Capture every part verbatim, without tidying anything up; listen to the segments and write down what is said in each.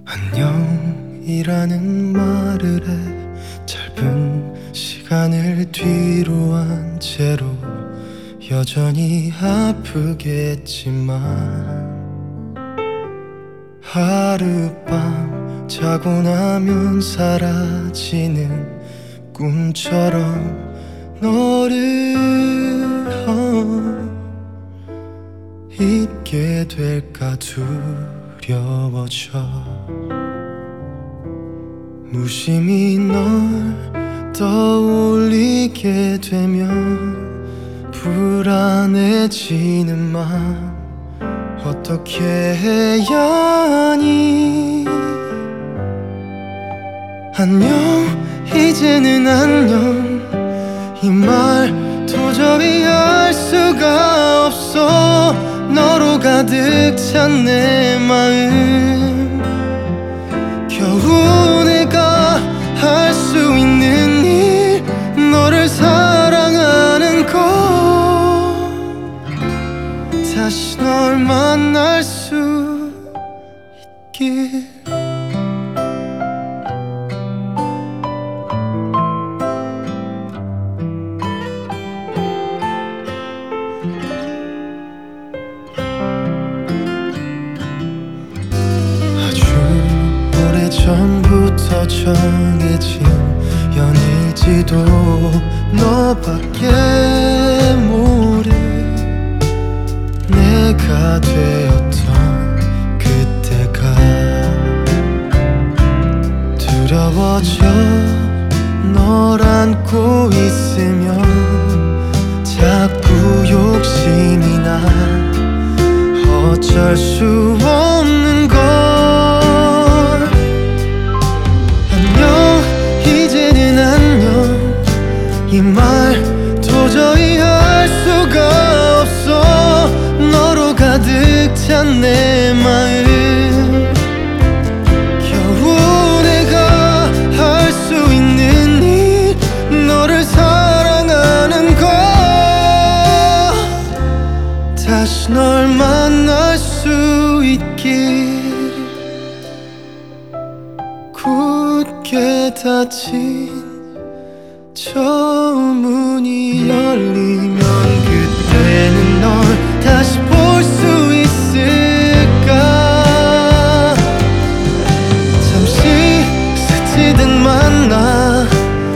안녕이라는 말을 해 짧은 시간을 뒤로 한 채로 여전히 아프겠지만 하룻밤 자고 나면 사라지는 꿈처럼 너를 어, 잊게 될까 두려워져. 무심히 널 떠올리게 되면 불안해지는 맘 어떻게 해야 하니. 안녕 이제는 안녕 이 말 도저히 할 수가 없어. 너로 가득 찬 내 마음 겨우 내가 할 수 있는 일 너를 사랑하는 것 다시 널 만날 수 있길. 오래전부터 정해진 연일지도 너밖에 모를 내가 되었던 그때가 두려워져. 널 안고 있으면 자꾸 욕심이 나 어쩔 수 없는 걸. 이 말 도저히 할 수가 없어. 너로 가득 찬 내 마음 겨우 내가 할 수 있는 일 너를 사랑하는 것 다시 널 만날 수 있길. 굳게 닫힌 저 문이 열리면 그때는 널 다시 볼 수 있을까. 잠시 스치듯 만나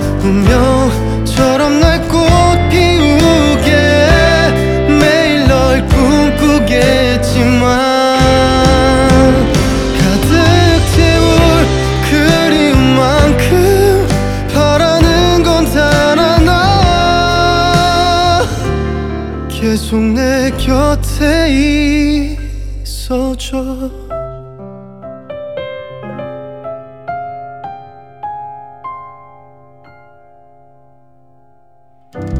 운명처럼 날 꽃 피우게 매일 널 꿈꾸겠지만 계속 내 곁에 있어줘.